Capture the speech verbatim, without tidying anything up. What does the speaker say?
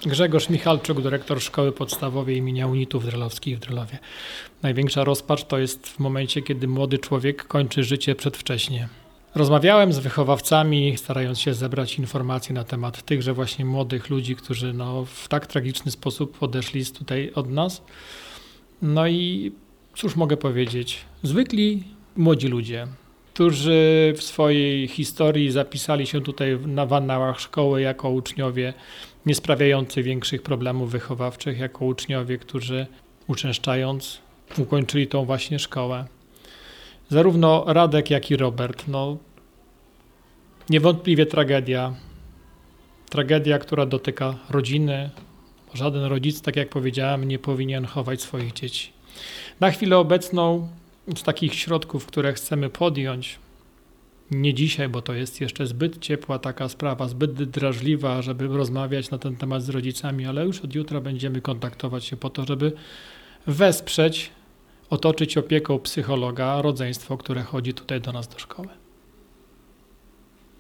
Grzegorz Michalczuk, dyrektor Szkoły Podstawowej imienia Unitów Drelowskich w Drelowie. Największa rozpacz to jest w momencie, kiedy młody człowiek kończy życie przedwcześnie. Rozmawiałem z wychowawcami, starając się zebrać informacje na temat tychże właśnie młodych ludzi, którzy no, w tak tragiczny sposób odeszli tutaj od nas. No i cóż mogę powiedzieć? Zwykli młodzi ludzie, którzy w swojej historii zapisali się tutaj na wannałach szkoły jako uczniowie nie sprawiający większych problemów wychowawczych, jako uczniowie, którzy uczęszczając ukończyli tą właśnie szkołę. Zarówno Radek, jak i Robert, no niewątpliwie tragedia. Tragedia, która dotyka rodziny. Żaden rodzic, tak jak powiedziałem, nie powinien chować swoich dzieci. Na chwilę obecną z takich środków, które chcemy podjąć, nie dzisiaj, bo to jest jeszcze zbyt ciepła taka sprawa, zbyt drażliwa, żeby rozmawiać na ten temat z rodzicami, ale już od jutra będziemy kontaktować się po to, żeby wesprzeć, otoczyć opieką psychologa rodzeństwo, które chodzi tutaj do nas do szkoły.